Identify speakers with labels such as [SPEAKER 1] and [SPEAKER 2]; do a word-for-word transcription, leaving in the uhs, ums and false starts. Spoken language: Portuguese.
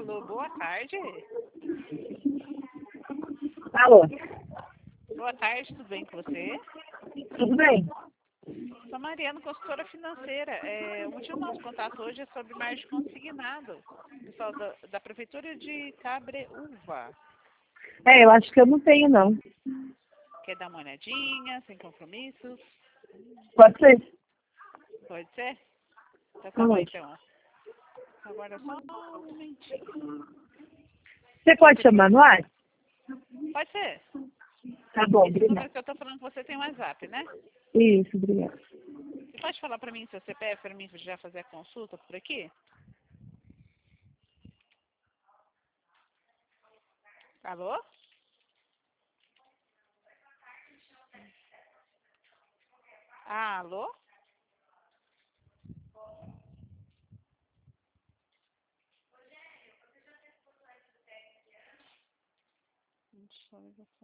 [SPEAKER 1] Alô, boa tarde.
[SPEAKER 2] Alô,
[SPEAKER 1] Boa tarde, tudo bem com você?
[SPEAKER 2] tudo bem?
[SPEAKER 1] Sou Mariana, consultora financeira. É, o motivo do nosso contato hoje é sobre margem consignado. Pessoal da, da Prefeitura de Cabreúva.
[SPEAKER 2] É, eu acho que eu não tenho, não.
[SPEAKER 1] Quer dar uma olhadinha, sem compromissos?
[SPEAKER 2] Pode ser?
[SPEAKER 1] Pode ser? Então tá bom,
[SPEAKER 2] Pode.
[SPEAKER 1] então. Agora só um momentinho.
[SPEAKER 2] Você pode chamar no ar?
[SPEAKER 1] Pode ser.
[SPEAKER 2] Tá bom,
[SPEAKER 1] Esse número
[SPEAKER 2] obrigada.
[SPEAKER 1] que eu tô falando com você tem WhatsApp, né?
[SPEAKER 2] Isso, obrigada.
[SPEAKER 1] Você pode falar para mim seu C P F para mim já fazer a consulta por aqui? Alô? Ah, alô? Deixa eu ver.